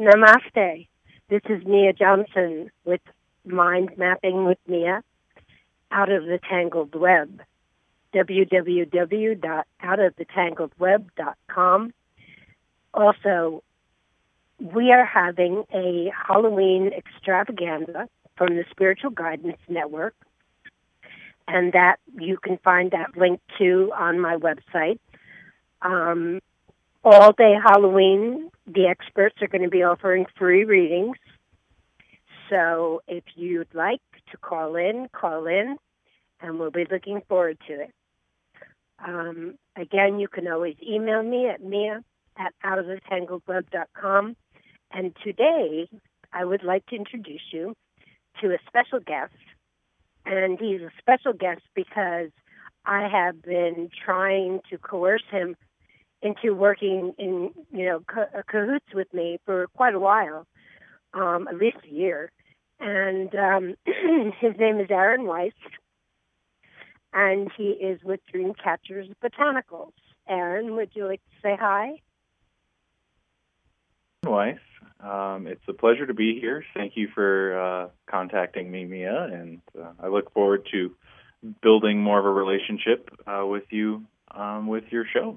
Namaste. This is Mia Johnson with Mind Mapping with Mia, Out of the Tangled Web, www.outofthetangledweb.com. Also, we are having a Halloween extravaganza from the Spiritual Guidance Network, and that you can find that link to on my website. All day Halloween, the experts are going to be offering free readings. So if you'd like to call in, and we'll be looking forward to it. Again, you can always email me at mia@outofthetangledweb.com. And today, I would like to introduce you to a special guest. And he's a special guest because I have been trying to coerce him into working in, cahoots with me for quite a while, at least a year. And his name is Aaron Weiss, and he is with Dreamcatchers Botanicals. Aaron, would you like to say hi? Weiss, it's a pleasure to be here. Thank you for contacting me, Mia, and I look forward to building more of a relationship with you with your show.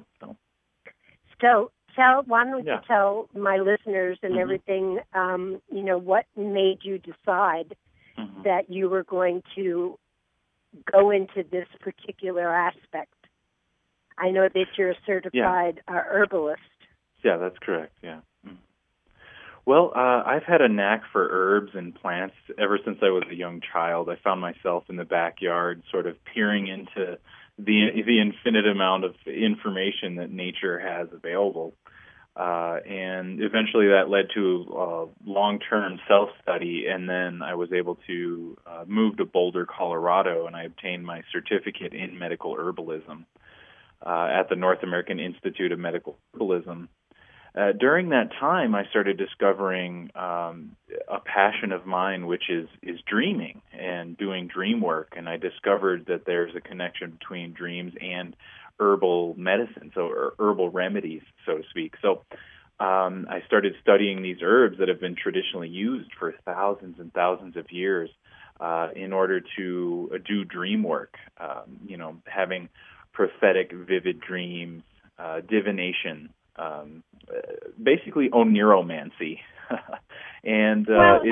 So why don't you tell my listeners and everything, what made you decide that you were going to go into this particular aspect? I know that you're a certified herbalist. Yeah, that's correct, yeah. Well, I've had a knack for herbs and plants ever since I was a young child. I found myself in the backyard sort of peering into the infinite amount of information that nature has available. And eventually that led to long-term self-study, and then I was able to move to Boulder, Colorado, and I obtained my certificate in medical herbalism at the North American Institute of Medical Herbalism. During that time, I started discovering a passion of mine, which is dreaming and doing dream work. And I discovered that there's a connection between dreams and herbal medicine, so herbal remedies, so to speak. So I started studying these herbs that have been traditionally used for thousands and thousands of years in order to do dream work, having prophetic, vivid dreams, divination, basically oneiromancy. And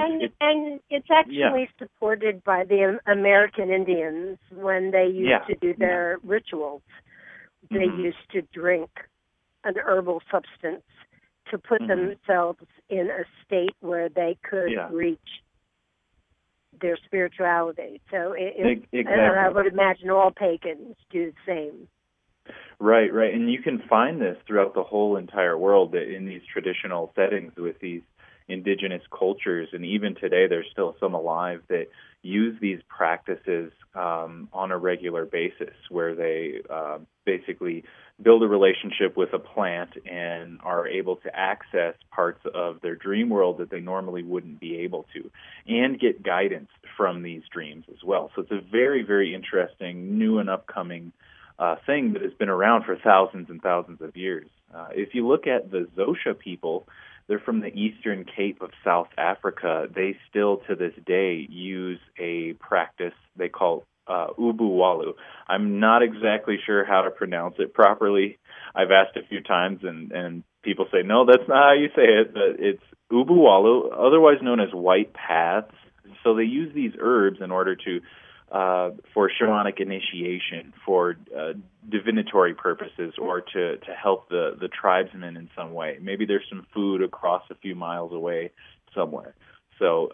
it's actually supported by the American Indians when they used to do their rituals. They used to drink an herbal substance to put themselves in a state where they could reach their spirituality. So exactly. I would imagine all pagans do the same. Right. And you can find this throughout the whole entire world in these traditional settings with these indigenous cultures. And even today, there's still some alive that use these practices on a regular basis, where they basically build a relationship with a plant and are able to access parts of their dream world that they normally wouldn't be able to, and get guidance from these dreams as well. So it's a very, very interesting, new and upcoming thing that has been around for thousands and thousands of years. If you look at the Xhosa people, they're from the Eastern Cape of South Africa. They still, to this day, use a practice they call Ubuwalu. I'm not exactly sure how to pronounce it properly. I've asked a few times, and people say, no, that's not how you say it, but it's Ubuwalu, otherwise known as white paths. So they use these herbs in order to for shamanic initiation, for divinatory purposes, or to help the tribesmen in some way. Maybe there's some food across a few miles away somewhere. So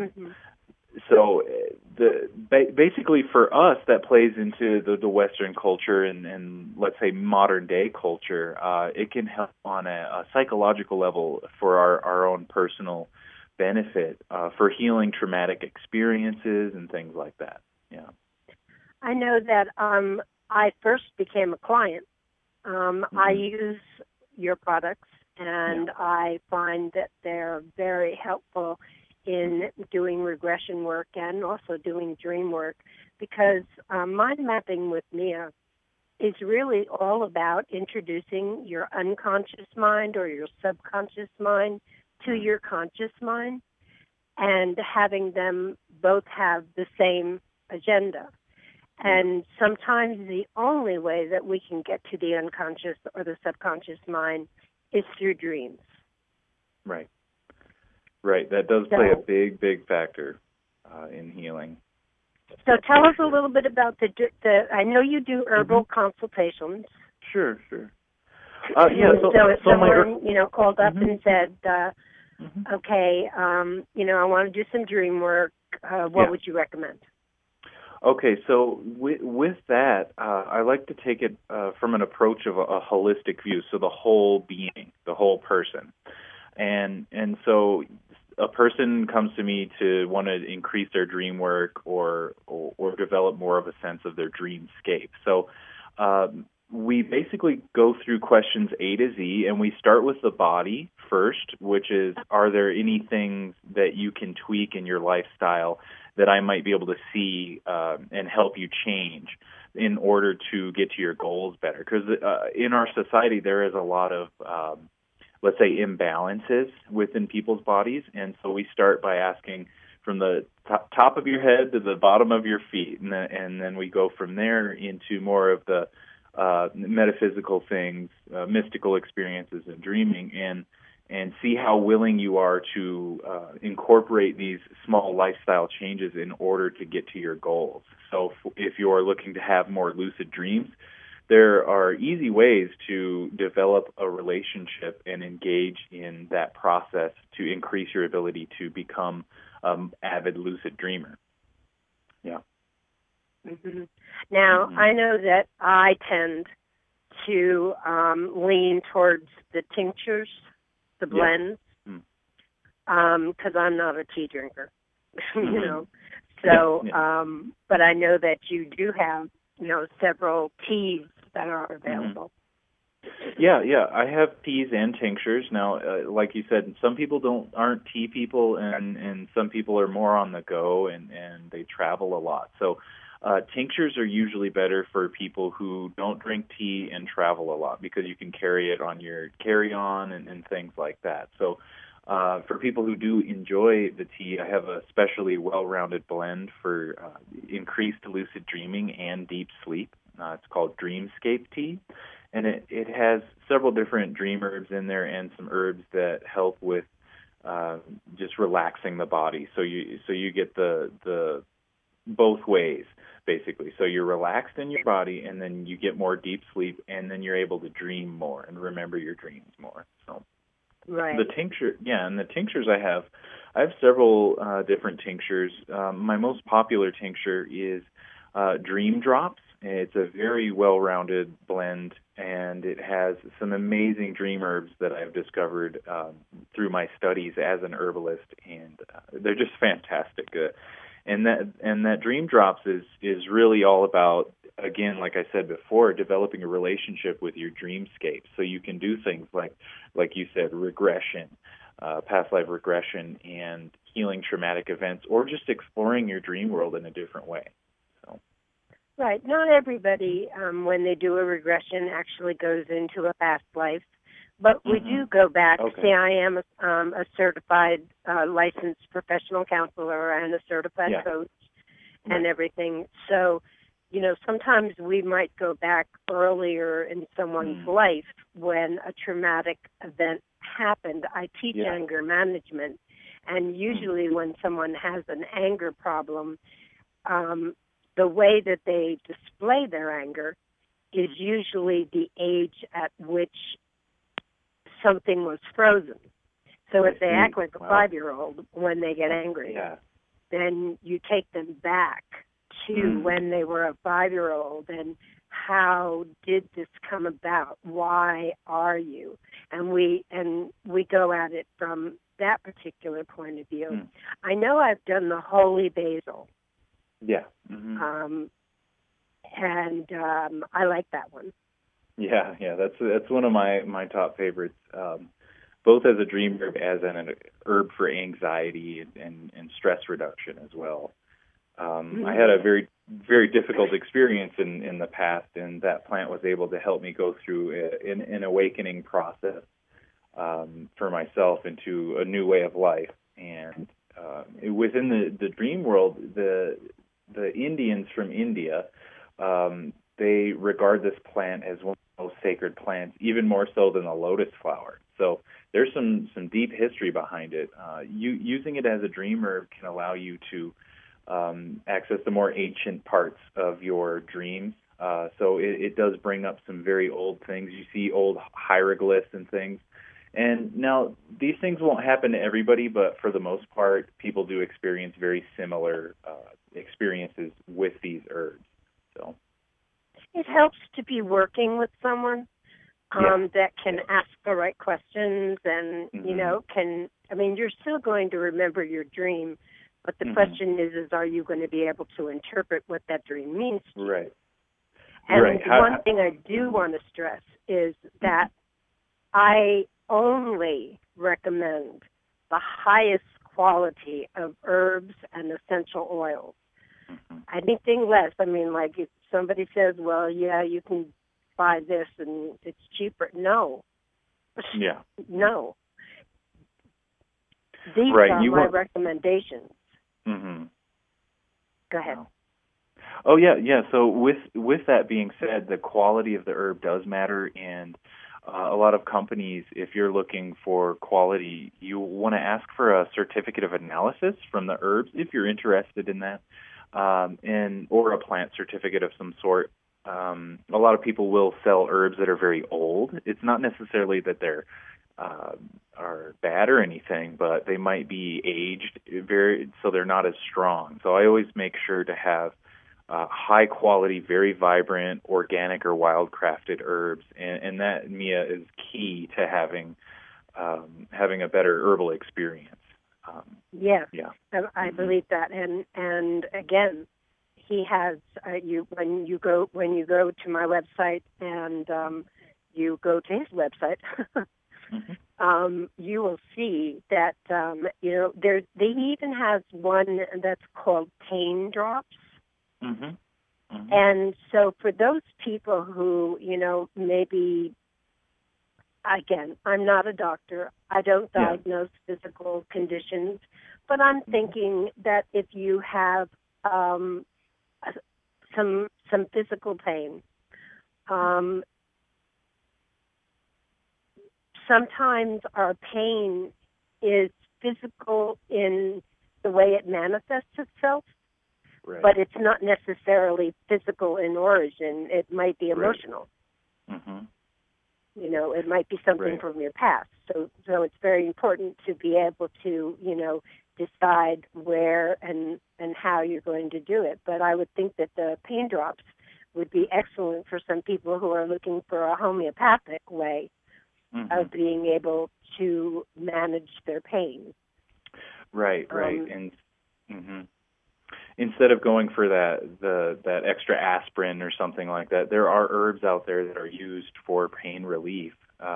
basically for us, that plays into the Western culture and let's say modern day culture. It can help on a psychological level for our own personal benefit, for healing traumatic experiences and things like that. Yeah. I know that I first became a client. I use your products, and I find that they're very helpful in doing regression work and also doing dream work, because Mind Mapping with Mia is really all about introducing your unconscious mind or your subconscious mind to your conscious mind, and having them both have the same agenda. And sometimes the only way that we can get to the unconscious or the subconscious mind is through dreams. Right. Right. That does play a big, big factor in healing. So tell us a little bit about the I know you do herbal consultations. Sure. So if someone, called up and said, okay, I want to do some dream work, what would you recommend? Okay, so with that, I like to take it from an approach of a holistic view, so the whole being, the whole person. And so a person comes to me to want to increase their dream work or develop more of a sense of their dreamscape. So we basically go through questions A to Z, and we start with the body first, which is, are there any things that you can tweak in your lifestyle that I might be able to see and help you change in order to get to your goals better? Because in our society, there is a lot of, let's say, imbalances within people's bodies. And so we start by asking from the top of your head to the bottom of your feet. And then we go from there into more of the metaphysical things, mystical experiences and dreaming, and see how willing you are to incorporate these small lifestyle changes in order to get to your goals. So if you are looking to have more lucid dreams, there are easy ways to develop a relationship and engage in that process to increase your ability to become an avid lucid dreamer. Yeah. Mm-hmm. Now, I know that I tend to lean towards the tinctures, the blends, because I'm not a tea drinker, So, but I know that you do have, several teas that are available. Yeah, I have teas and tinctures. Now, like you said, some people aren't tea people, and some people are more on the go, and they travel a lot. So tinctures are usually better for people who don't drink tea and travel a lot, because you can carry it on your carry-on and things like that. So for people who do enjoy the tea, I have a specially well-rounded blend for increased lucid dreaming and deep sleep. It's called Dreamscape Tea, and it has several different dream herbs in there and some herbs that help with just relaxing the body. So you get the both ways, basically. So you're relaxed in your body, and then you get more deep sleep, and then you're able to dream more and remember your dreams more. So right. The tinctures I have several different tinctures. My most popular tincture is Dream Drops. It's a very well-rounded blend, and it has some amazing dream herbs that I've discovered through my studies as an herbalist, and they're just fantastic. And that Dream Drops is really all about, again, like I said before, developing a relationship with your dreamscape. So you can do things like you said, regression, past life regression, and healing traumatic events, or just exploring your dream world in a different way. So. Right. Not everybody, when they do a regression, actually goes into a past life. But we do go back. Okay. See, I am a certified licensed professional counselor and a certified coach and everything. So, sometimes we might go back earlier in someone's life when a traumatic event happened. I teach anger management, and usually when someone has an anger problem, the way that they display their anger is usually the age at which something was frozen. So if they act like a 5-year-old when they get angry, then you take them back to when they were a 5-year-old and how did this come about? Why are you? And we go at it from that particular point of view. I know I've done the holy basil. Yeah. And I like that one. Yeah, that's one of my top favorites, both as a dream herb as an herb for anxiety and stress reduction as well. I had a very, very difficult experience in the past, and that plant was able to help me go through an awakening process for myself into a new way of life. And within the dream world, the Indians from India, they regard this plant as one of the most sacred plants, even more so than the lotus flower. So there's some deep history behind it. Using it as a dream herb can allow you to access the more ancient parts of your dreams. So it does bring up some very old things. You see old hieroglyphs and things. And now, these things won't happen to everybody, but for the most part, people do experience very similar experiences with these herbs. So it helps to be working with someone that can ask the right questions and, you're still going to remember your dream, but the question is are you going to be able to interpret what that dream means to you? Right. And right. one thing I do want to stress is that I only recommend the highest quality of herbs and essential oils. Anything less, like if somebody says, well, yeah, you can buy this and it's cheaper. No. Yeah. No. These are my recommendations. Mm-hmm. Go ahead. Wow. Oh, yeah. So with that being said, the quality of the herb does matter, and a lot of companies, if you're looking for quality, you want to ask for a certificate of analysis from the herbs if you're interested in that, or a plant certificate of some sort. A lot of people will sell herbs that are very old. It's not necessarily that they're are bad or anything, but they might be aged so they're not as strong. So I always make sure to have high quality, very vibrant, organic or wild-crafted herbs, and that, Mia, is key to having a better herbal experience. Yes, yeah. I believe that, and again, he has when you go to my website and you go to his website. You will see that he even has one that's called pain drops. And so for those people who, maybe, again, I'm not a doctor. I don't diagnose physical conditions, but I'm thinking that if you have some physical pain, sometimes our pain is physical in the way it manifests itself. Right. But it's not necessarily physical in origin. It might be emotional. Right. It might be something from your past. So it's very important to be able to, decide where and how you're going to do it. But I would think that the pain drops would be excellent for some people who are looking for a homeopathic way of being able to manage their pain. Right. And instead of going for that extra aspirin or something like that, there are herbs out there that are used for pain relief.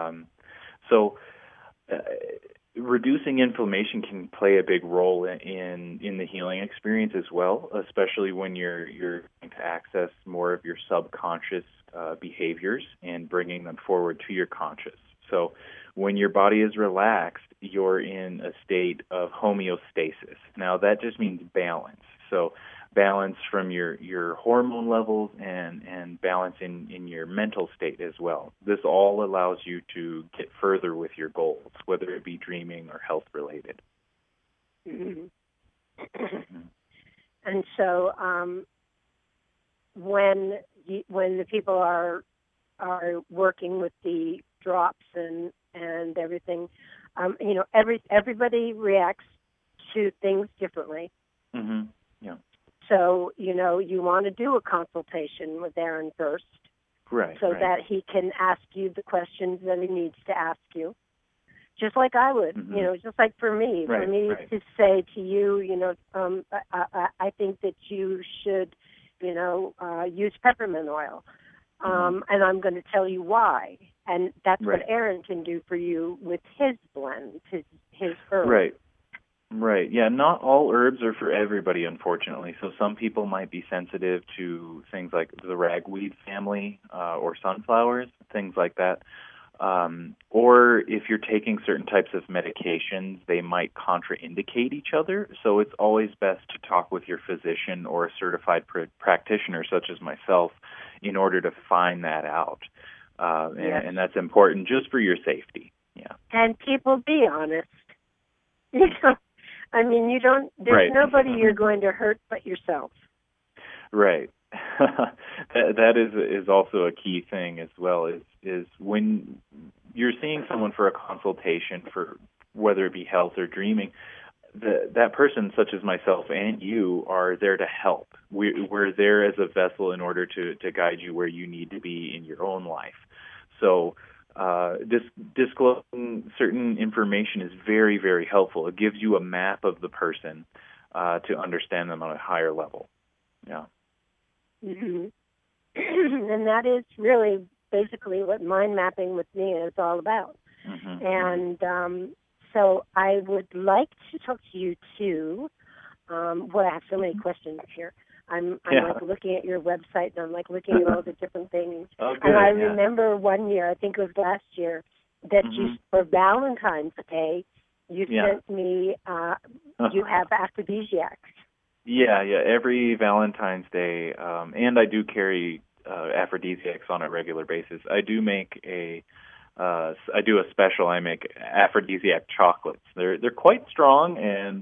Reducing inflammation can play a big role in the healing experience as well, especially when you're going to access more of your subconscious behaviors and bringing them forward to your conscious. So when your body is relaxed, you're in a state of homeostasis. Now, that just means balance. So balance from your hormone levels and balance in your mental state as well. This all allows you to get further with your goals, whether it be dreaming or health related. And so when the people are working with the drops and everything, everybody reacts to things differently. Yeah. So, you want to do a consultation with Aaron first. Right. So that he can ask you the questions that he needs to ask you. Just like I would, just like for me. For me to say to you, I think that you should, use peppermint oil. And I'm going to tell you why. And that's what Aaron can do for you with his blend, his herbs. Right. Yeah, not all herbs are for everybody, unfortunately. So some people might be sensitive to things like the ragweed family or sunflowers, things like that. Or if you're taking certain types of medications, they might contraindicate each other. So it's always best to talk with your physician or a certified practitioner, such as myself, in order to find that out. Yes. And that's important just for your safety. Yeah. And people, be honest. You know, I mean, there's nobody you're going to hurt but yourself. Right. that is also a key thing as well, is when you're seeing someone for a consultation, for whether it be health or dreaming, that person, such as myself and you, are there to help. We're there as a vessel in order to guide you where you need to be in your own life. So disclosing certain information is very, very helpful. It gives you a map of the person to understand them on a higher level. Yeah. Mm-hmm. And that is really basically what mind mapping with me is all about. Mm-hmm. And so I would like to talk to you too. I have so many questions here. I'm like looking at your website, and I'm like looking at all the different things. Oh, good, and I remember one year, I think it was last year, that you, for Valentine's Day, you sent me, you have aphrodisiacs. Yeah. Every Valentine's Day, and I do carry aphrodisiacs on a regular basis. I do make I do a special. I make aphrodisiac chocolates. They're quite strong, and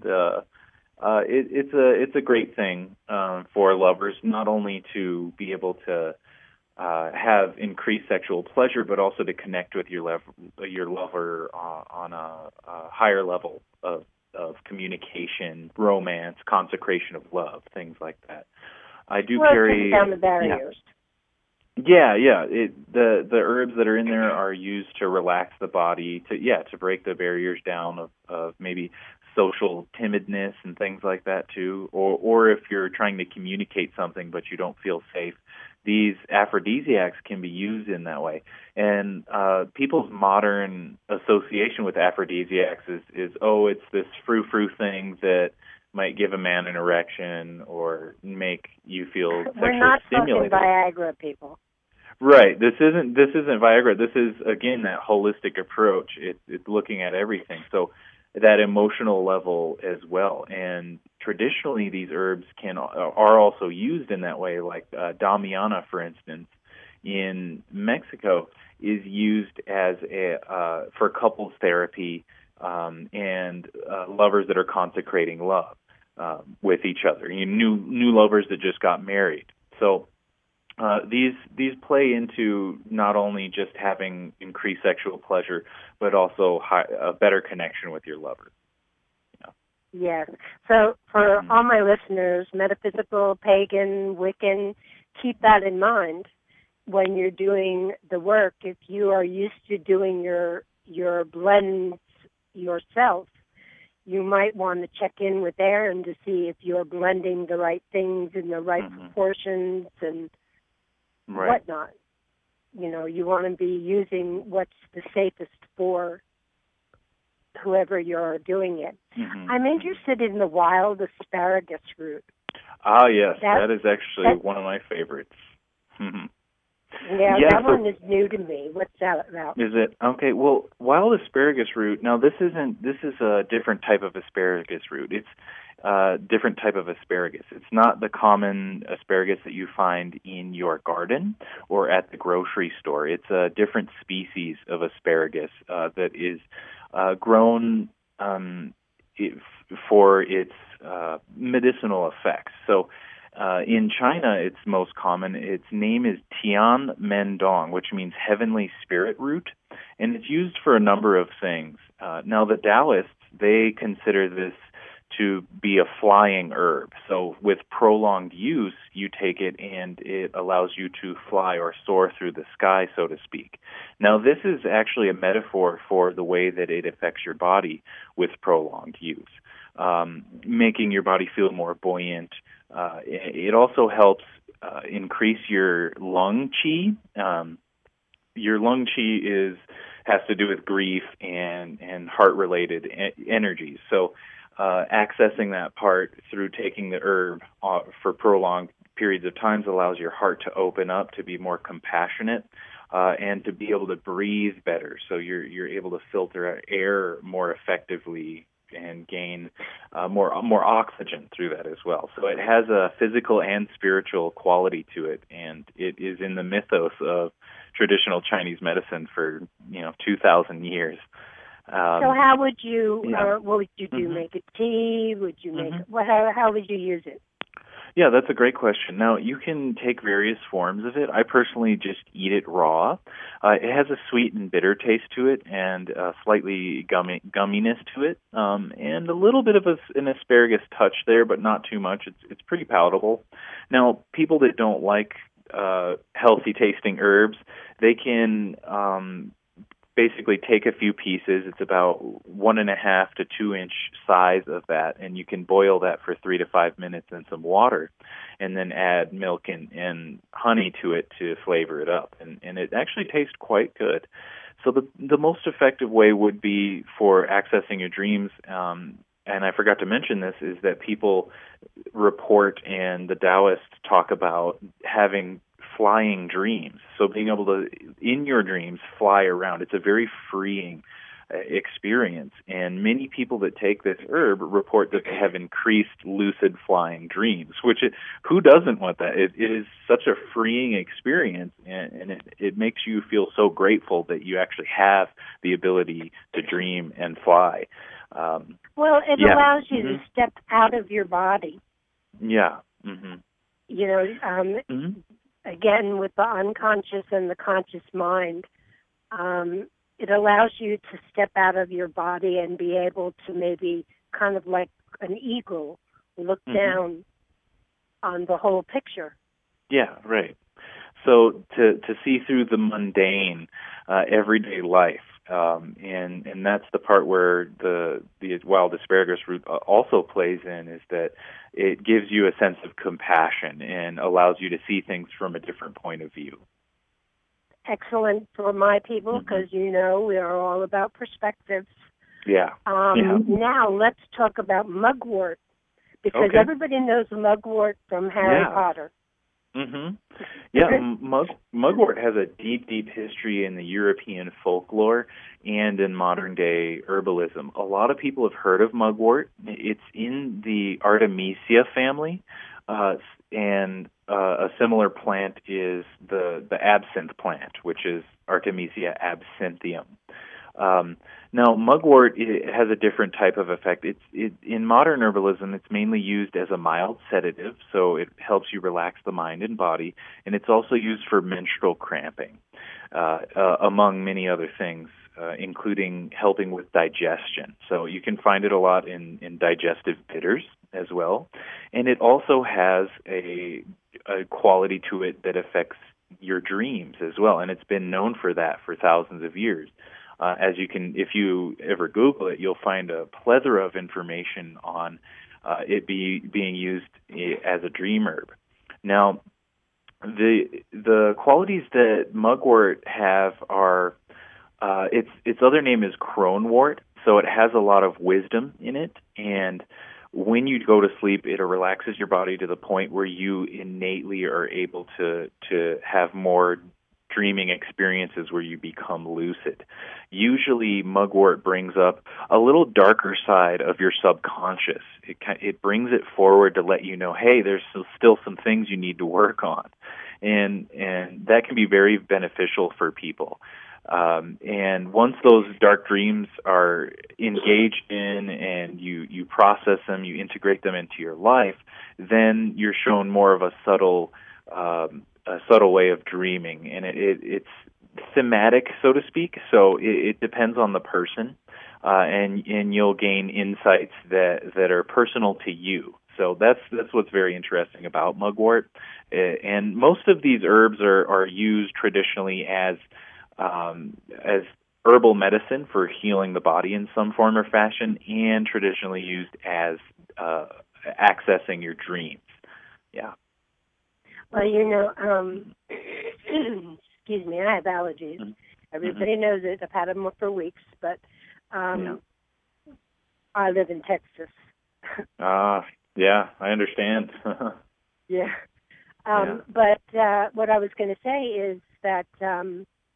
it's a great thing for lovers, not only to be able to have increased sexual pleasure, but also to connect with your lover on a higher level of communication, romance, consecration of love, things like that. I do carry down the barriers. Yeah. The herbs that are in there are used to relax the body, to break the barriers down of maybe social timidness and things like that too, or if you're trying to communicate something but you don't feel safe, these aphrodisiacs can be used in that way. And people's modern association with aphrodisiacs is it's this frou-frou thing that might give a man an erection or make you feel sexually We're not stimulated. talking Viagra, people. Right. This isn't Viagra. This is, again, that holistic approach. It's looking at everything. So that emotional level as well. And traditionally, these herbs are also used in that way. Like Damiana, for instance, in Mexico, is used as for couples therapy and lovers that are consecrating love with each other. New lovers that just got married. So these play into not only just having increased sexual pleasure, but also a better connection with your lover. Yes. So for all my listeners, metaphysical, pagan, Wiccan, keep that in mind when you're doing the work. If you are used to doing your blends yourself, you might want to check in with Aaron to see if you're blending the right things in the right proportions and whatnot. You want to be using what's the safest for whoever you're doing it. I'm interested in the wild asparagus root. Ah, yes, that is actually one of my favorites. That one is new to me. What's that about? Is it? Okay, well, wild asparagus root, now this is a different type of asparagus root. It's a different type of asparagus. It's not the common asparagus that you find in your garden or at the grocery store. It's a different species of asparagus that is grown for its medicinal effects. So in China, it's most common. Its name is Tian Men Dong, which means heavenly spirit root, and it's used for a number of things. Now, the Taoists, they consider this to be a flying herb. So with prolonged use, you take it and it allows you to fly or soar through the sky, so to speak. Now, this is actually a metaphor for the way that it affects your body with prolonged use, making your body feel more buoyant. It also helps increase your lung qi. Your lung qi has to do with grief and heart-related energies. So accessing that part through taking the herb for prolonged periods of times allows your heart to open up, to be more compassionate, and to be able to breathe better. So you're able to filter air more effectively and gain more oxygen through that as well. So it has a physical and spiritual quality to it, and it is in the mythos of traditional Chinese medicine for 2,000 years. So how would you, Yeah. what would you do? Mhm. Make a tea? Would you make, Mhm. how would you use it? Yeah, that's a great question. Now, you can take various forms of it. I personally just eat it raw. It has a sweet and bitter taste to it, and slightly gumminess to it, and a little bit of an asparagus touch there, but not too much. It's pretty palatable. Now, people that don't like healthy tasting herbs, they can basically take a few pieces. It's about 1.5 to 2 inch size of that, and you can boil that for 3 to 5 minutes in some water, and then add milk and honey to it to flavor it up, and it actually tastes quite good. So the most effective way would be for accessing your dreams. And I forgot to mention this, is that people report and the Taoists talk about having flying dreams. So being able to, in your dreams, fly around. It's a very freeing experience. And many people that take this herb report that they have increased lucid flying dreams, which who doesn't want that? It is such a freeing experience, and it makes you feel so grateful that you actually have the ability to dream and fly. Well, it allows you to step out of your body. Yeah. Mm-hmm. Again, with the unconscious and the conscious mind, it allows you to step out of your body and be able to maybe kind of like an eagle look down on the whole picture. Yeah, right. So to see through the mundane, everyday life, and that's the part where the wild asparagus root also plays in, is that it gives you a sense of compassion and allows you to see things from a different point of view. Excellent for my people, because we are all about perspectives. Yeah. Now let's talk about mugwort, because everybody knows mugwort from Harry Potter. Yeah, mugwort has a deep, deep history in the European folklore and in modern-day herbalism. A lot of people have heard of mugwort. It's in the Artemisia family, and a similar plant is the absinthe plant, which is Artemisia absinthium. Now, mugwort has a different type of effect. In modern herbalism, it's mainly used as a mild sedative, so it helps you relax the mind and body, and it's also used for menstrual cramping, among many other things, including helping with digestion. So you can find it a lot in digestive bitters as well, and it also has a quality to it that affects your dreams as well, and it's been known for that for thousands of years. As you can, if you ever Google it, you'll find a plethora of information on it being used as a dream herb. Now, the qualities that mugwort have are its other name is cronewort, so it has a lot of wisdom in it, and when you go to sleep, it relaxes your body to the point where you innately are able to have more dreaming experiences where you become lucid. Usually, mugwort brings up a little darker side of your subconscious. It brings it forward to let you know, hey, there's still some things you need to work on, and that can be very beneficial for people. And once those dark dreams are engaged in and you process them, you integrate them into your life, then you're shown more of a subtle way of dreaming, and it's thematic, so to speak. So it depends on the person, and you'll gain insights that are personal to you. So that's what's very interesting about mugwort. And most of these herbs are used traditionally as herbal medicine for healing the body in some form or fashion, and traditionally used as accessing your dreams. Yeah. Well, excuse me, I have allergies. Everybody knows it. I've had them for weeks, but I live in Texas. Yeah, I understand. Yeah. But what I was going to say is that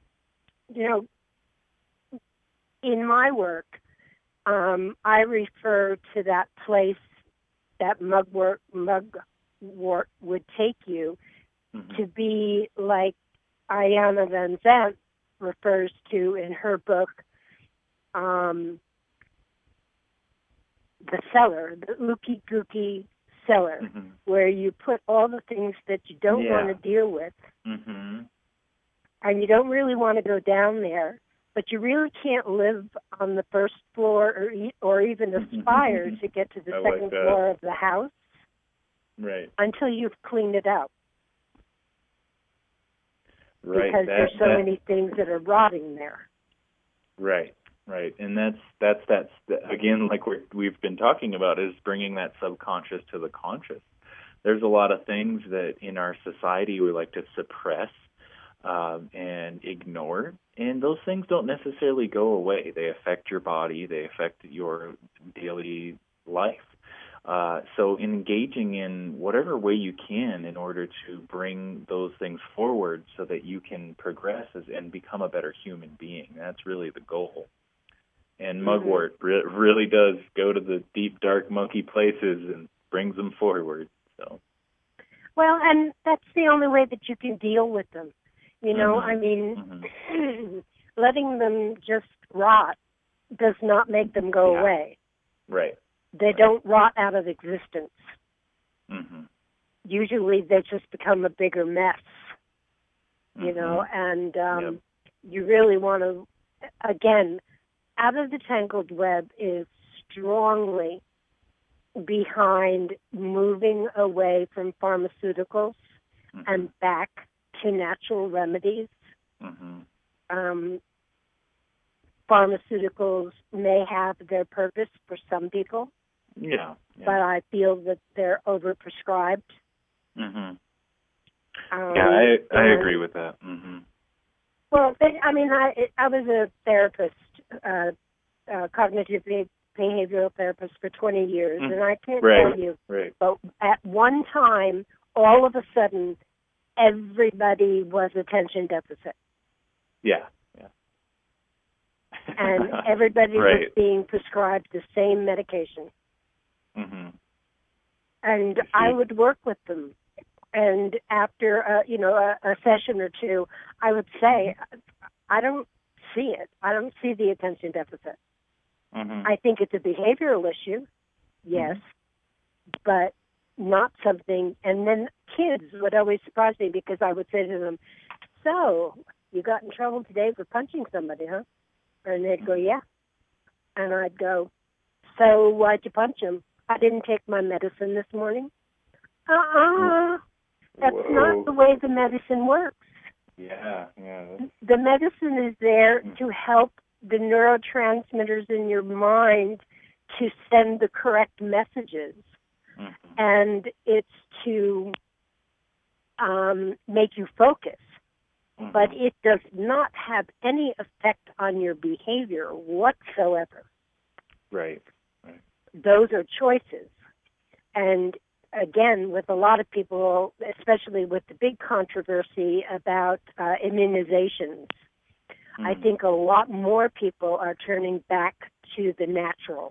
you know, in my work, I refer to that place that mugwort would take you to be like Ayanna Van Zandt refers to in her book, The Cellar, the Ookie Gookie Cellar, where you put all the things that you don't want to deal with, and you don't really want to go down there, but you really can't live on the first floor or even aspire to get to the second floor of the house until you've cleaned it out. Right. Because there's so many things that are rotting there. Right. And that's again, like we've been talking about, is bringing that subconscious to the conscious. There's a lot of things that in our society we like to suppress and ignore, and those things don't necessarily go away. They affect your body. They affect your daily life. So engaging in whatever way you can in order to bring those things forward so that you can progress and become a better human being. That's really the goal. And mugwort really does go to the deep, dark, monkey places and brings them forward. So. Well, and that's the only way that you can deal with them. You know, I mean, letting them just rot does not make them go away. Right. They don't rot out of existence. Usually they just become a bigger mess, you know, and you really want to, again, Out of the Tangled Web is strongly behind moving away from pharmaceuticals and back to natural remedies. Pharmaceuticals may have their purpose for some people, but I feel that they're overprescribed. I agree with that. Well, I mean, I was a therapist, cognitive behavioral therapist for 20 years, and I can't tell you, but at one time, all of a sudden, everybody was attention deficit. And everybody was being prescribed the same medication. And I would work with them. And after, a session or two, I would say, I don't see it. I don't see the attention deficit. I think it's a behavioral issue, yes, but not something. And then kids would always surprise me because I would say to them, so, you got in trouble today for punching somebody, huh? And they'd go, yeah. And I'd go, so why'd you punch him? I didn't take my medicine this morning. That's not the way the medicine works. The medicine is there to help the neurotransmitters in your mind to send the correct messages. And it's to make you focus. But it does not have any effect on your behavior whatsoever. Those are choices. And again, with a lot of people, especially with the big controversy about immunizations, I think a lot more people are turning back to the natural.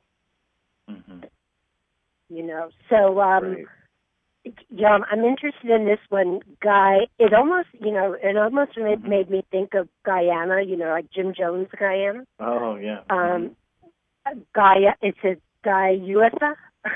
You know, so I'm interested in this one, Guy. It almost made me think of Guyana, like Jim Jones' Guyana. Gaia, it's a Guyusa,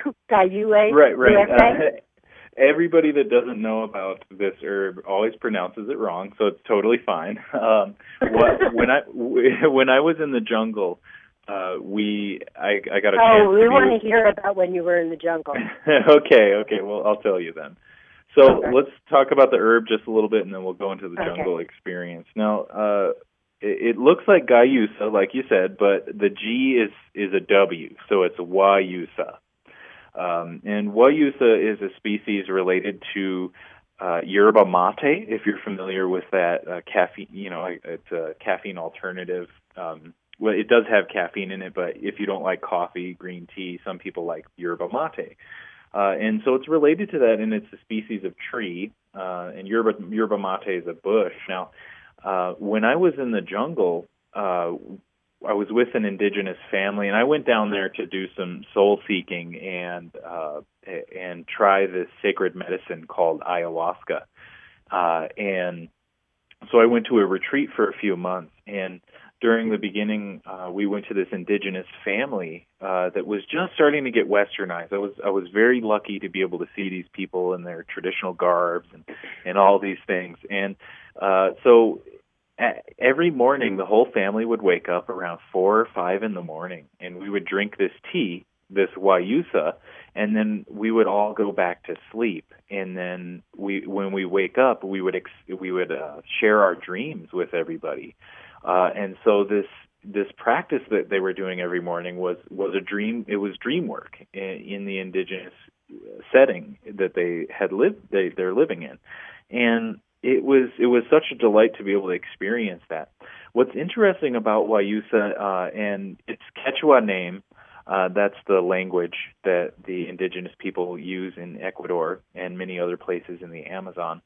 USA. Everybody that doesn't know about this herb always pronounces it wrong, so it's totally fine. When I was in the jungle, I got a chance. We want to hear about when you were in the jungle. Okay. Well, I'll tell you then. So let's talk about the herb just a little bit, and then we'll go into the jungle experience. Now, it looks like Guyusa, like you said, but the G is a W, so it's Wayusa. And Wayusa is a species related to yerba mate, if you're familiar with that caffeine. It's a caffeine alternative. Well, it does have caffeine in it, but if you don't like coffee, green tea, some people like yerba mate. And so it's related to that, and it's a species of tree, and yerba mate is a bush. Now, When I was in the jungle, I was with an indigenous family, and I went down there to do some soul seeking and try this sacred medicine called ayahuasca. And so I went to a retreat for a few months, and during the beginning, we went to this indigenous family that was just starting to get westernized. I was very lucky to be able to see these people in their traditional garbs and all these things. And so every morning, the whole family would wake up around 4 or 5 in the morning, and we would drink this tea, this Wayusa, and then we would all go back to sleep. And then when we wake up, we would share our dreams with everybody. And so this practice that they were doing every morning was a dream. It was dream work in the indigenous setting that they had they're living in, and it was such a delight to be able to experience that. What's interesting about Wayusa and its Quechua name, that's the language that the indigenous people use in Ecuador and many other places in the Amazon.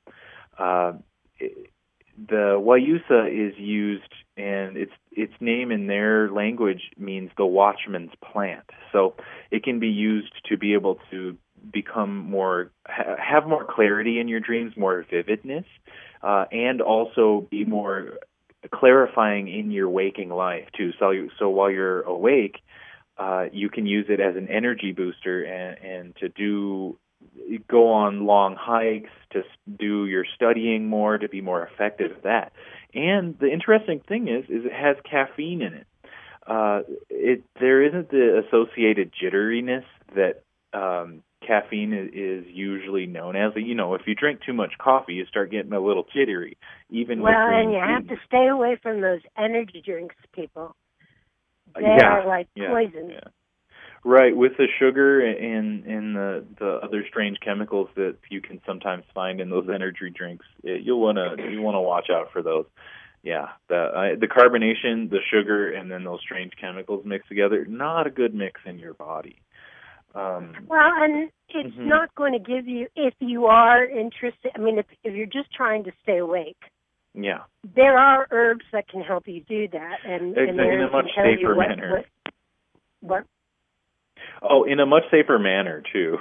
The Wayusa is used, and its name in their language means the watchman's plant. So it can be used to be able to become have more clarity in your dreams, more vividness, and also be more clarifying in your waking life too. So while you're awake, you can use it as an energy booster and to go on long hikes, to do your studying more, to be more effective at that. And the interesting thing is it has caffeine in it. There isn't the associated jitteriness that caffeine is usually known as. You know, if you drink too much coffee, you start getting a little jittery. And you have to stay away from those energy drinks, people. They are like poison. Yeah. Right, with the sugar and the other strange chemicals that you can sometimes find in those energy drinks, you wanna watch out for those. Yeah, the carbonation, the sugar, and then those strange chemicals mixed together, not a good mix in your body. And it's not going to give you, if you are interested, I mean, if you're just trying to stay awake, there are herbs that can help you do that. And in a much safer manner. What? Oh, in a much safer manner, too.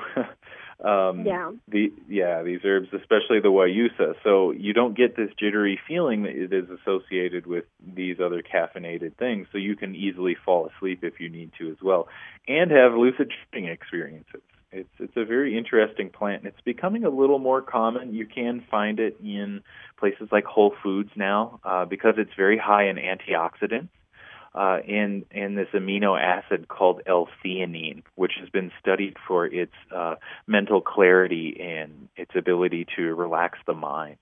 These herbs, especially the Wayusa, so you don't get this jittery feeling that it is associated with these other caffeinated things, so you can easily fall asleep if you need to as well, and have lucid dreaming experiences. It's a very interesting plant, and it's becoming a little more common. You can find it in places like Whole Foods now because it's very high in antioxidants. In this amino acid called L-theanine, which has been studied for its mental clarity and its ability to relax the mind.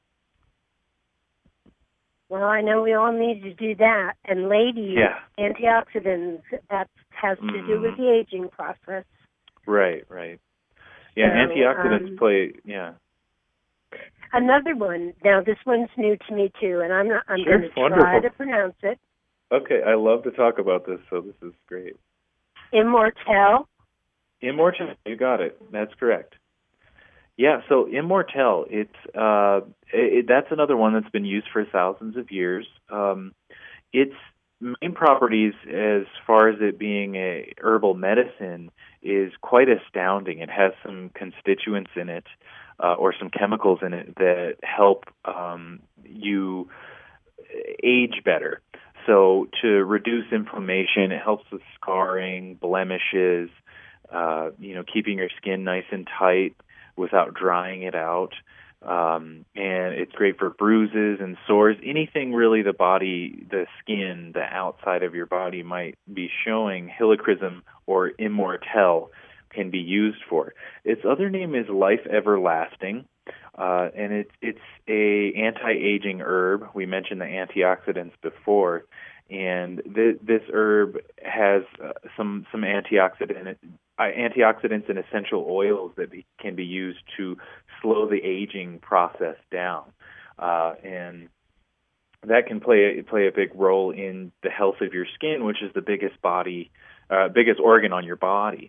Well, I know we all need to do that. And ladies, antioxidants, that has to do with the aging process. Right. Yeah, so, antioxidants play, Another one, now this one's new to me too, and I'm going to try to pronounce it. Okay, I love to talk about this, so this is great. Immortelle? Immortelle, you got it. That's correct. Yeah, so Immortelle, that's another one that's been used for thousands of years. Its main properties, as far as it being a herbal medicine, is quite astounding. It has some constituents in it, or some chemicals in it that help you age better. So to reduce inflammation, it helps with scarring, blemishes, keeping your skin nice and tight without drying it out. And it's great for bruises and sores, anything really the skin, the outside of your body might be showing, helichrysum or Immortelle can be used for. Its other name is Life Everlasting. And it's a anti-aging herb. We mentioned the antioxidants before, and this herb has some antioxidants and essential oils that can be used to slow the aging process down, and that can play a big role in the health of your skin, which is the biggest organ on your body.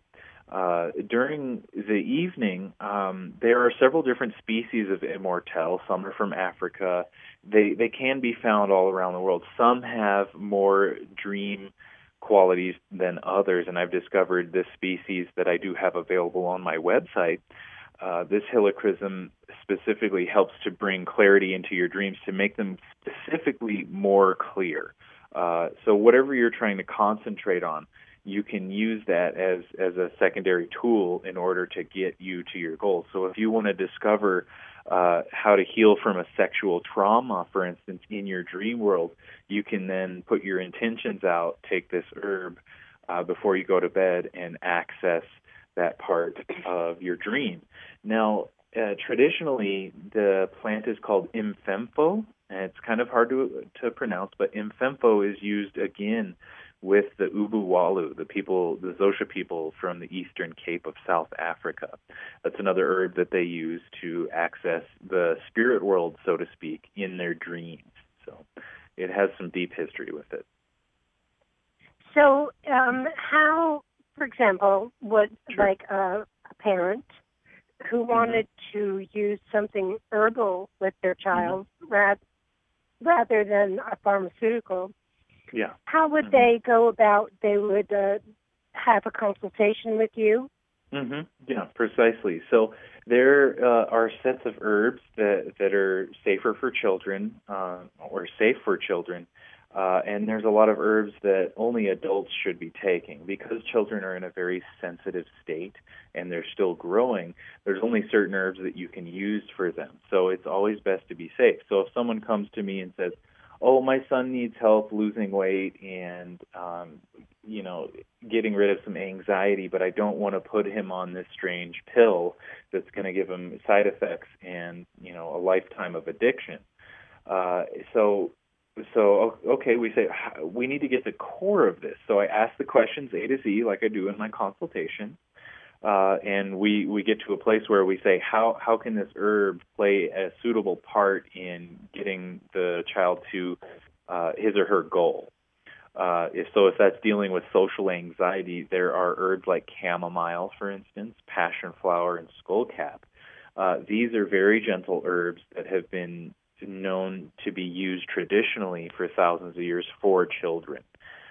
During the evening, there are several different species of immortelle. Some are from Africa. They can be found all around the world. Some have more dream qualities than others, and I've discovered this species that I do have available on my website. This helichrysum specifically helps to bring clarity into your dreams, to make them specifically more clear. So whatever you're trying to concentrate on, you can use that as a secondary tool in order to get you to your goals. So if you want to discover how to heal from a sexual trauma, for instance, in your dream world, you can then put your intentions out, take this herb before you go to bed, and access that part of your dream. Now, traditionally, the plant is called Mfemfo, and it's kind of hard to pronounce, but Mfemfo is used again with the Ubuwalu, the Xhosa people from the Eastern Cape of South Africa. That's another herb that they use to access the spirit world, so to speak, in their dreams. So it has some deep history with it. So how, for example, would like a parent who wanted to use something herbal with their child rather than a pharmaceutical, how would they go about? They would have a consultation with you? Yeah, precisely. So there are sets of herbs that are safer for children or safe for children. And there's a lot of herbs that only adults should be taking. Because children are in a very sensitive state and they're still growing, there's only certain herbs that you can use for them. So it's always best to be safe. So if someone comes to me and says, oh, my son needs help losing weight and, getting rid of some anxiety, but I don't want to put him on this strange pill that's going to give him side effects and, a lifetime of addiction. So okay, we say, we need to get the core of this. So I ask the questions A to Z like I do in my consultation, and we get to a place where we say, how can this herb play a suitable part in getting the child to his or her goal? If that's dealing with social anxiety, there are herbs like chamomile, for instance, passion flower, and skullcap. These are very gentle herbs that have been known to be used traditionally for thousands of years for children.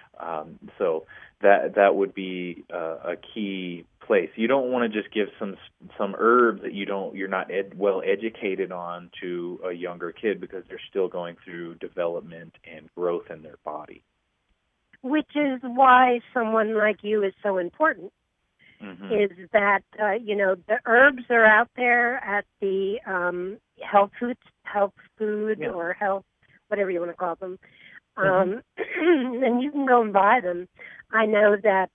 So that would be a key place. You don't want to just give some herb that you're not well educated on to a younger kid, because they're still going through development and growth in their body. Which is why someone like you is so important. Is that the herbs are out there at the health food or health, whatever you want to call them, and you can go and buy them. I know that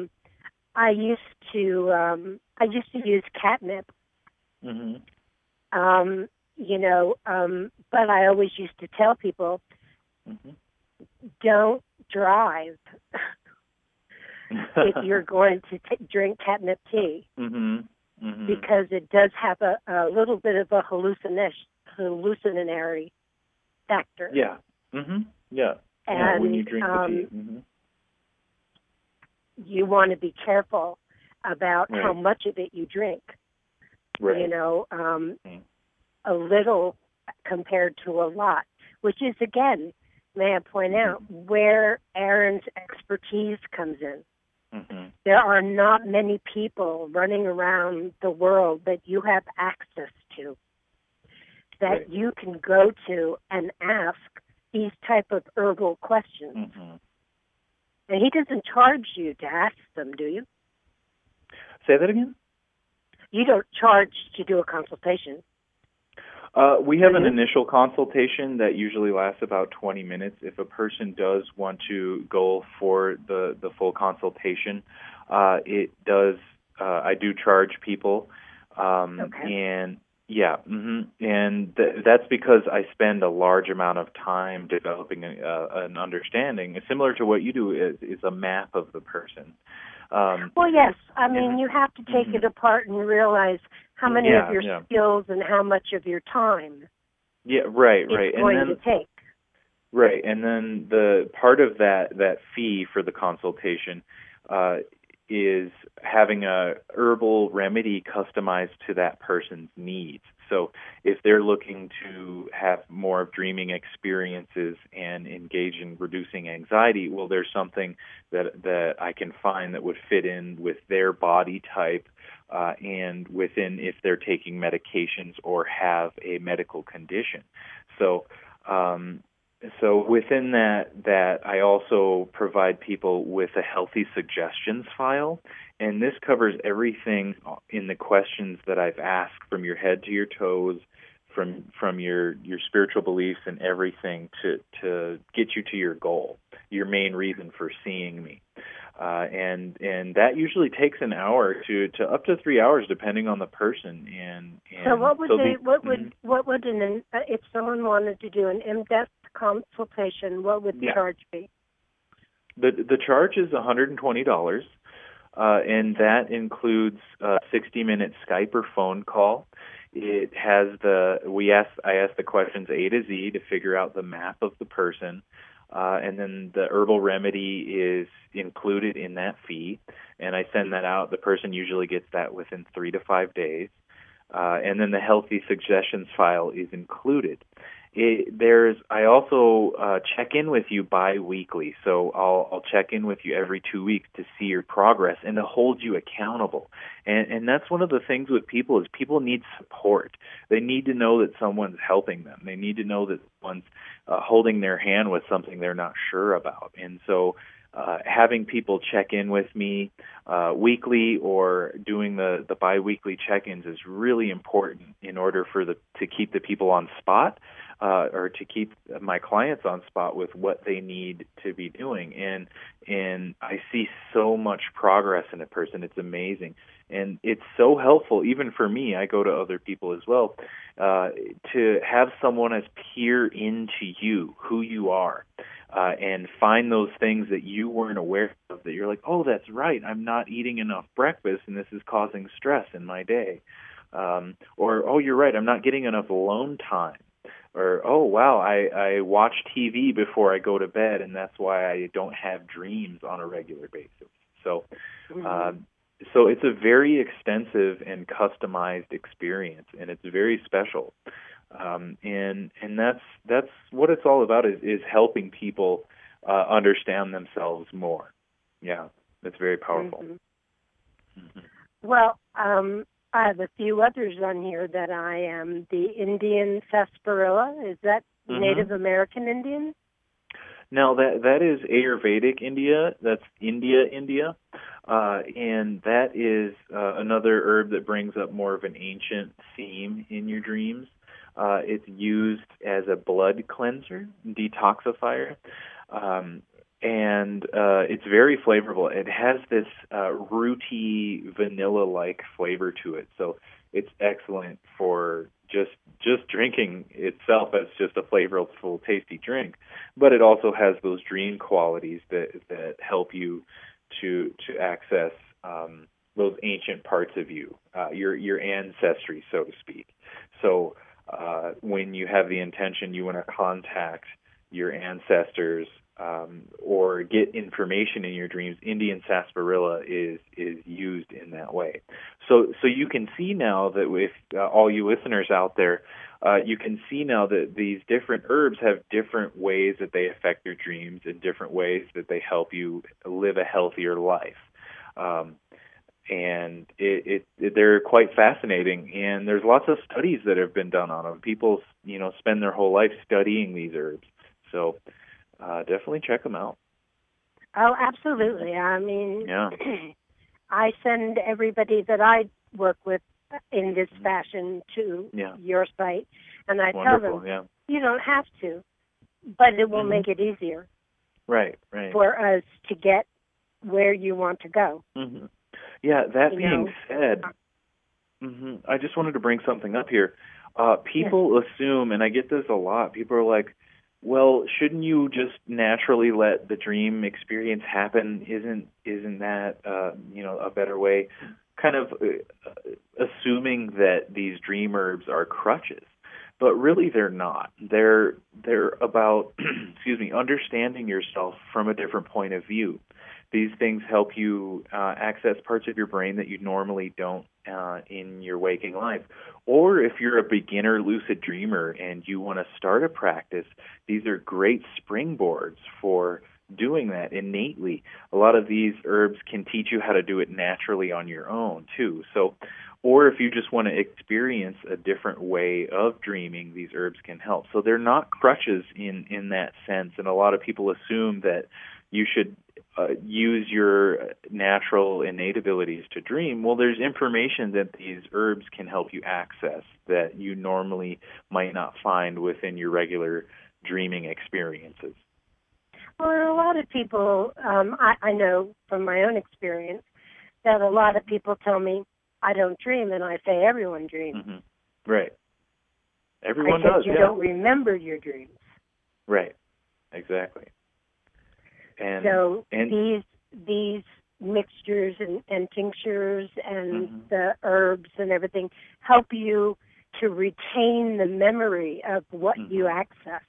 I used to use catnip, but I always used to tell people, don't drive if you're going to drink catnip tea, because it does have a little bit of a hallucinatory factor. Yeah. And when you drink the tea. You want to be careful about how much of it you drink. Right. A little compared to a lot, which is, again, may I point out, where Aaron's expertise comes in. There are not many people running around the world that you have access to, that you can go to and ask these type of herbal questions. And he doesn't charge you to ask them, do you? Say that again? You don't charge to do a consultation. We have an initial consultation that usually lasts about 20 minutes. If a person does want to go for the full consultation, it does. I do charge people, and and that's because I spend a large amount of time developing an understanding, similar to what you do. Is a map of the person. Well, yes. I mean, you have to take it apart and realize how many of your skills and how much of your time it's going to take. Right, and then the part of that fee for the consultation is having a herbal remedy customized to that person's needs. So if they're looking to have more of dreaming experiences and engage in reducing anxiety, well, there's something that I can find that would fit in with their body type and within if they're taking medications or have a medical condition. So so within that I also provide people with a healthy suggestions file, and this covers everything in the questions that I've asked, from your head to your toes, from your spiritual beliefs and everything to get you to your goal, your main reason for seeing me. And that usually takes an hour to up to 3 hours, depending on the person. And so what would if someone wanted to do an in-depth consultation, what would the charge be? The charge is $120, and that includes a 60-minute Skype or phone call. It has I ask the questions A to Z to figure out the map of the person. And then the herbal remedy is included in that fee, and I send that out. The person usually gets that within 3 to 5 days. And then the healthy suggestions file is included. I also check in with you bi-weekly, so I'll check in with you every 2 weeks to see your progress and to hold you accountable. And that's one of the things with people is people need support. They need to know that someone's helping them. They need to know that someone's holding their hand with something they're not sure about. And so having people check in with me weekly or doing the bi-weekly check-ins is really important in order to keep the people on spot or to keep my clients on spot with what they need to be doing. And I see so much progress in a person. It's amazing. And it's so helpful, even for me, I go to other people as well, to have someone as peer into you, who you are, and find those things that you weren't aware of, that you're like, oh, that's right, I'm not eating enough breakfast, and this is causing stress in my day. Or, oh, you're right, I'm not getting enough alone time. Or, oh, wow, I watch TV before I go to bed, and that's why I don't have dreams on a regular basis. So so it's a very extensive and customized experience, and it's very special. And that's what it's all about, is helping people understand themselves more. Yeah, that's very powerful. Well, I have a few others on here that I am. The Indian sarsaparilla, is that Native American Indian? Now, that is Ayurvedic India. That's India. And that is another herb that brings up more of an ancient theme in your dreams. It's used as a blood cleanser, detoxifier, and it's very flavorful. It has this rooty, vanilla-like flavor to it, so it's excellent for just drinking itself as just a flavorful, tasty drink. But it also has those dream qualities that help you to access those ancient parts of you, your ancestry, so to speak. So when you have the intention, you want to contact your ancestors or get information in your dreams, Indian sarsaparilla is used in that way. So you can see now that with all you listeners out there, you can see now that these different herbs have different ways that they affect your dreams and different ways that they help you live a healthier life. And they're quite fascinating, and there's lots of studies that have been done on them. People, spend their whole life studying these herbs. So definitely check them out. Oh, absolutely. I mean, yeah. I send everybody that I work with in this fashion to your site, and I tell them, you don't have to, but it will make it easier. Right. For us to get where you want to go. Mm-hmm. Yeah, that being said, I just wanted to bring something up here. People assume, and I get this a lot, people are like, well, shouldn't you just naturally let the dream experience happen? Isn't that a better way? Kind of assuming that these dream herbs are crutches, but really they're not. They're about understanding yourself from a different point of view. These things help you access parts of your brain that you normally don't in your waking life. Or if you're a beginner lucid dreamer and you want to start a practice, these are great springboards for doing that innately. A lot of these herbs can teach you how to do it naturally on your own, too. So, or if you just want to experience a different way of dreaming, these herbs can help. So they're not crutches in that sense, and a lot of people assume that you should use your natural innate abilities to dream. Well, there's information that these herbs can help you access that you normally might not find within your regular dreaming experiences. Well, a lot of people, I know from my own experience, that a lot of people tell me, I don't dream, and I say everyone dreams. Mm-hmm. Right. Everyone does. You don't remember your dreams. Right. Exactly. And these mixtures and tinctures and the herbs and everything help you to retain the memory of what you access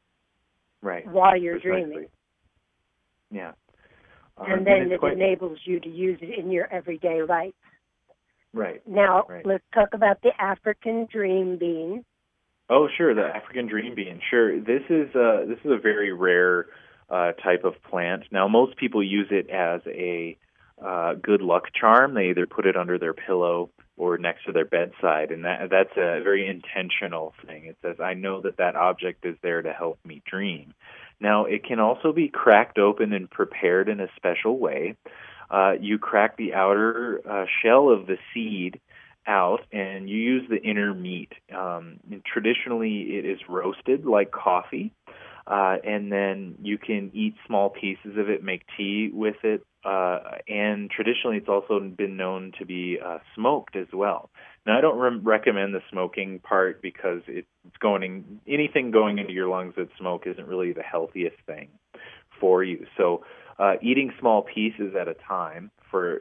while you're dreaming. Yeah. And then it enables you to use it in your everyday life. Right. Now, let's talk about the African dream bean. Oh, sure, the African dream bean. Sure. This is a very rare type of plant. Now, most people use it as a good luck charm. They either put it under their pillow or next to their bedside, and that's a very intentional thing. It says, I know that object is there to help me dream. Now, it can also be cracked open and prepared in a special way. You crack the outer shell of the seed out, and you use the inner meat. Traditionally, it is roasted like coffee, and then you can eat small pieces of it, make tea with it, and traditionally it's also been known to be smoked as well. Now, I don't recommend the smoking part because anything going into your lungs with smoke isn't really the healthiest thing for you. So eating small pieces at a time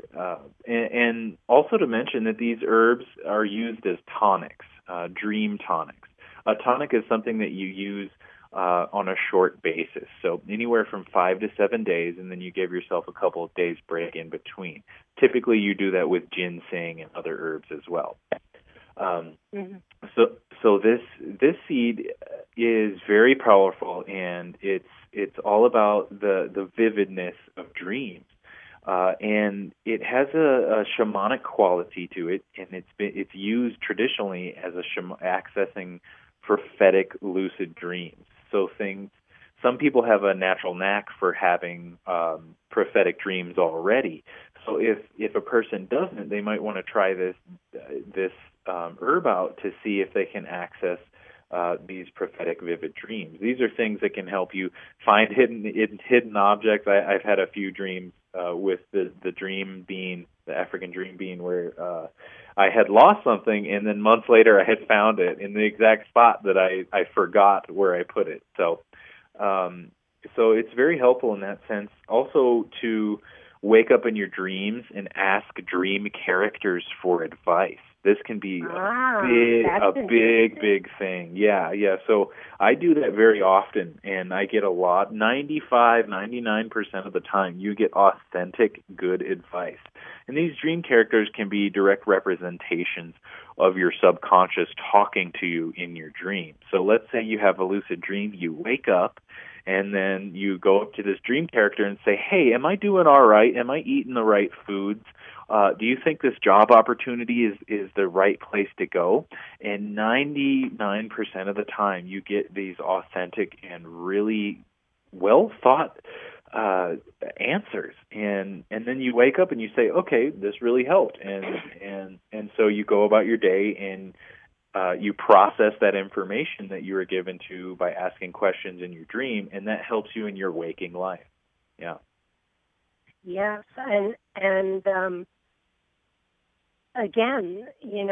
and also to mention that these herbs are used as tonics, dream tonics. A tonic is something that you use on a short basis, so anywhere from 5 to 7 days, and then you give yourself a couple of days break in between. Typically, you do that with ginseng and other herbs as well. So this seed is very powerful, and it's all about the vividness of dreams, and it has a shamanic quality to it, and it's used traditionally as accessing prophetic lucid dreams. So some people have a natural knack for having prophetic dreams already. So if a person doesn't, they might want to try this herb out to see if they can access these prophetic vivid dreams. These are things that can help you find hidden objects. I've had a few dreams with the dream bean, the African dream bean, where I had lost something, and then months later I had found it in the exact spot that I forgot where I put it. So it's very helpful in that sense. Also to wake up in your dreams and ask dream characters for advice. This can be a big thing. Yeah. So I do that very often, and I get a lot. 99% of the time, you get authentic, good advice. And these dream characters can be direct representations of your subconscious talking to you in your dream. So let's say you have a lucid dream, you wake up, and then you go up to this dream character and say, hey, am I doing all right? Am I eating the right foods? Do you think this job opportunity is the right place to go? And 99% of the time, you get these authentic and really well thought answers, and then you wake up and you say, okay, this really helped, and so you go about your day and you process that information that you were given to by asking questions in your dream, and that helps you in your waking life. Yeah. Yes, and again,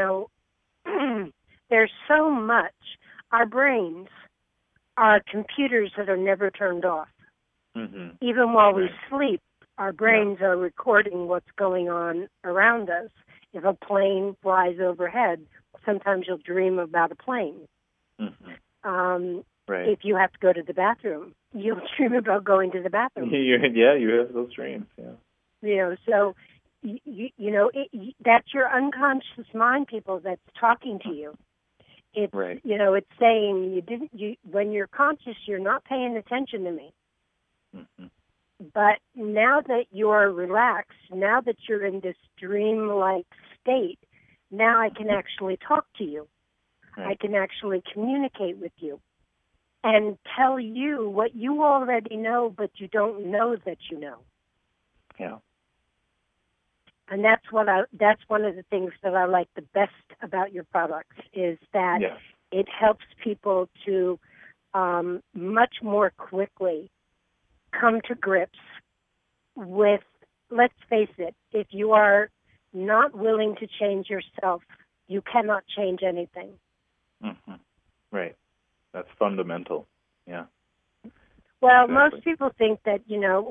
there's so much. Our brains are computers that are never turned off. Mm-hmm. Even while we sleep, our brains are recording what's going on around us. If a plane flies overhead, sometimes you'll dream about a plane. Mm-hmm. If you have to go to the bathroom, you'll dream about going to the bathroom. Yeah, you have those dreams. Yeah. So that's your unconscious mind, people, that's talking to you. It's right. It's saying when you're conscious, you're not paying attention to me. Mm-hmm. But now that you're relaxed, now that you're in this dream-like state, now I can actually talk to you. Right. I can actually communicate with you and tell you what you already know, but you don't know that you know. Yeah. And that's one of the things that I like the best about your products is that it helps people to much more quickly come to grips with, let's face it, if you are not willing to change yourself, you cannot change anything. Mm-hmm. Right. That's fundamental. Yeah. Well, exactly. Most people think that,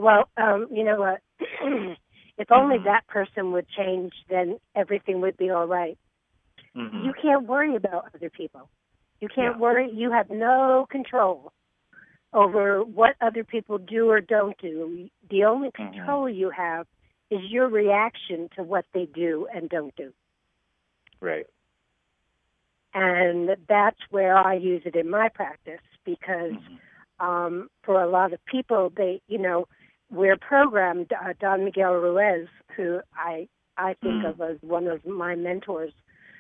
if only that person would change, then everything would be all right. Mm-hmm. You can't worry about other people. You can't worry. You have no control over what other people do or don't do. The only control you have is your reaction to what they do and don't do. Right. And that's where I use it in my practice because for a lot of people, we're programmed. Don Miguel Ruiz, who I think of as one of my mentors,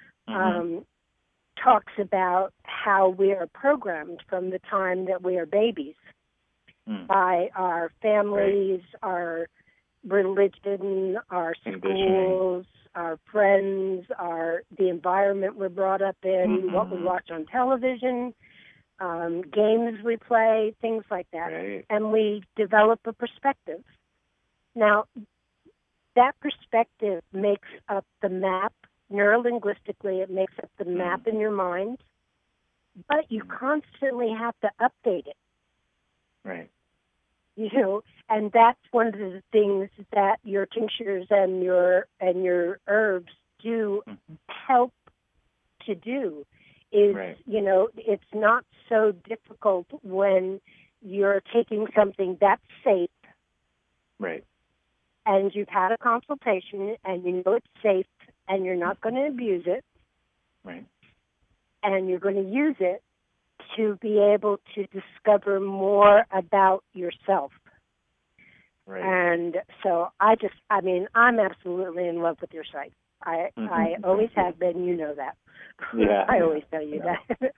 talks about how we are programmed from the time that we are babies by our families, our religion, our schools, our friends, the environment we're brought up in, what we watch on television, games we play, things like that. Right. And we develop a perspective. Now, that perspective makes up the map. Neurolinguistically, it makes up the map in your mind, but you constantly have to update it. Right. And that's one of the things that your tinctures and your herbs do help to do. Is it's not so difficult when you're taking something that's safe, right? And you've had a consultation, and you know it's safe, and you're not going to abuse it, right? And you're going to use it to be able to discover more about yourself. Right. And so I'm absolutely in love with your site. I always have been. You know that. Yeah. I always tell you that.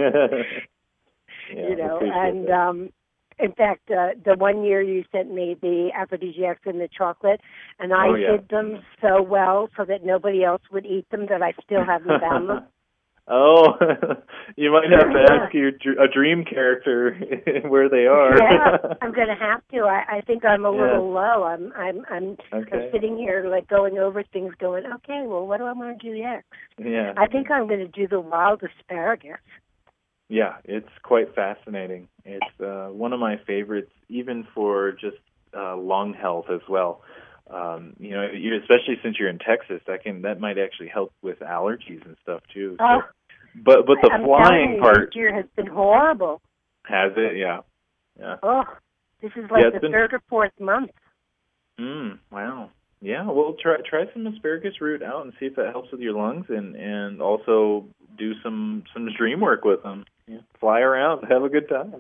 In fact, the one year you sent me the aphrodisiacs and the chocolate, and I hid them so well so that nobody else would eat them that I still haven't found them. Oh, you might have to ask a dream character where they are. Yeah, I'm going to have to. I think I'm a little low. I'm sitting here like going over things, going, okay, well, what do I want to do next? Yeah. I think I'm going to do the wild asparagus. Yeah, it's quite fascinating. It's one of my favorites, even for just lung health as well. Especially since you're in Texas, that might actually help with allergies and stuff too. So. But the flying part this year has been horrible. Has it? Yeah. Oh, this is like the third or fourth month. Wow. Yeah. Well, try some asparagus root out and see if that helps with your lungs, and also do some dream work with them. Yeah. Fly around, have a good time.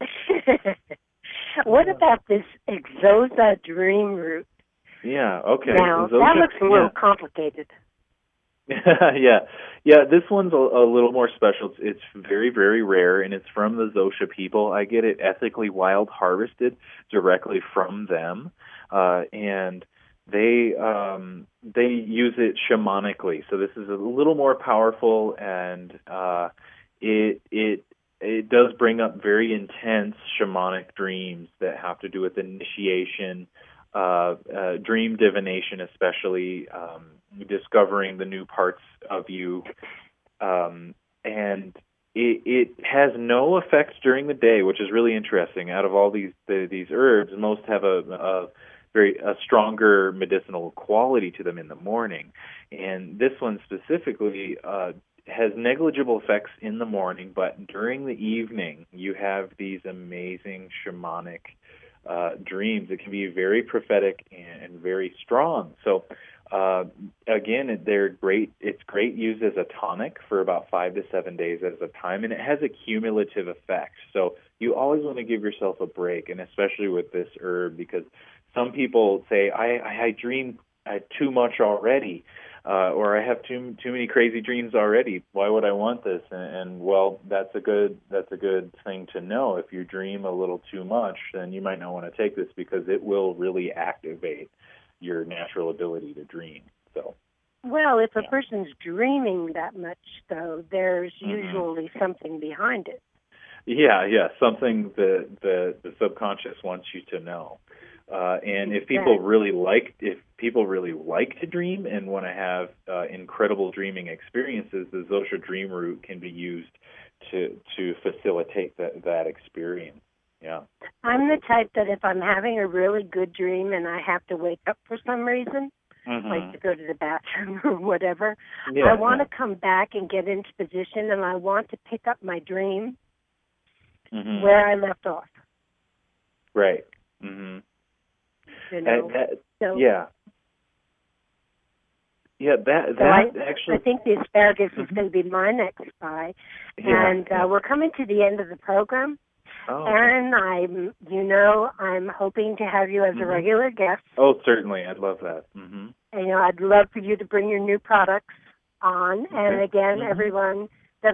What about this Exosa dream root? Yeah, okay. Now, that looks a little complicated. Yeah. This one's a little more special. It's very, very rare, and it's from the Xhosa people. I get it ethically wild harvested directly from them, and they use it shamanically. So this is a little more powerful, and it does bring up very intense shamanic dreams that have to do with initiation. Dream divination, especially discovering the new parts of you, and it has no effects during the day, which is really interesting. Out of all these herbs, most have a stronger medicinal quality to them in the morning, and this one specifically has negligible effects in the morning, but during the evening you have these amazing shamanic dreams. It can be very prophetic and very strong. So again, they're great. It's great used as a tonic for about 5 to 7 days at a time, and it has a cumulative effect. So you always want to give yourself a break, and especially with this herb, because some people say, I dream too much already, or I have too many crazy dreams already. Why would I want this? And well, that's a good thing to know. If you dream a little too much, then you might not want to take this, because it will really activate your natural ability to dream. So, well, if a person's dreaming that much, though, there's usually something behind it. Yeah, something the subconscious wants you to know. And if people really like to dream and want to have incredible dreaming experiences, the Zosha Dream Root can be used to facilitate that experience. Yeah. I'm the type that if I'm having a really good dream and I have to wake up for some reason, like to go to the bathroom or whatever, I want to come back and get into position, and I want to pick up my dream where I left off. Right. Mm-hmm. You know? Actually, I think the asparagus is going to be my next buy, and we're coming to the end of the program. Oh, okay. Aaron, I'm hoping to have you as a regular guest. Oh, certainly, I'd love that. And, I'd love for you to bring your new products on. Okay. And again, everyone,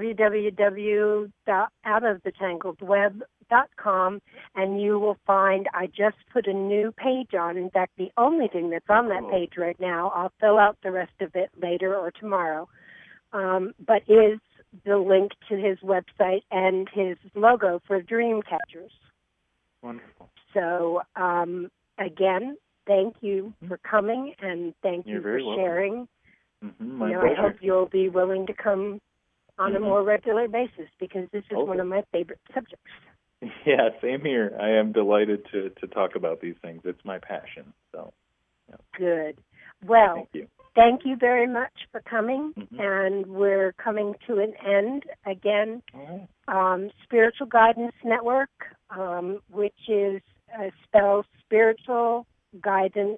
www.outofthetangledweb.com, and you will find I just put a new page on. In fact, the only thing that's on that page right now, I'll fill out the rest of it later or tomorrow, but is the link to his website and his logo for Dream Catchers. Wonderful. So, again, thank you for coming, and thank you for sharing. My pleasure. I hope you'll be willing to come on a more regular basis, because this is one of my favorite subjects. Yeah, same here. I am delighted to talk about these things. It's my passion. So, Good. Well, thank you. Thank you very much for coming, and we're coming to an end again. Spiritual Guidance Network, which is spelled Spiritual Guidance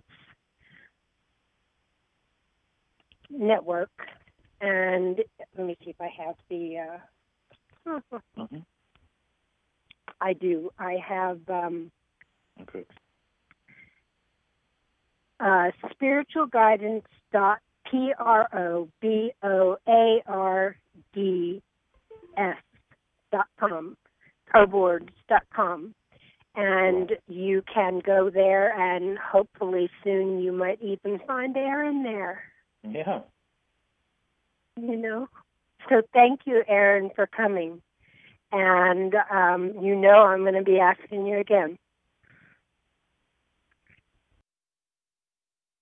Network, and let me see if I have the. I do. I have. spiritualguidance.proboards.com, proboards.com, and you can go there, and hopefully soon you might even find Aaron there. Yeah. So thank you, Aaron, for coming, and I'm going to be asking you again.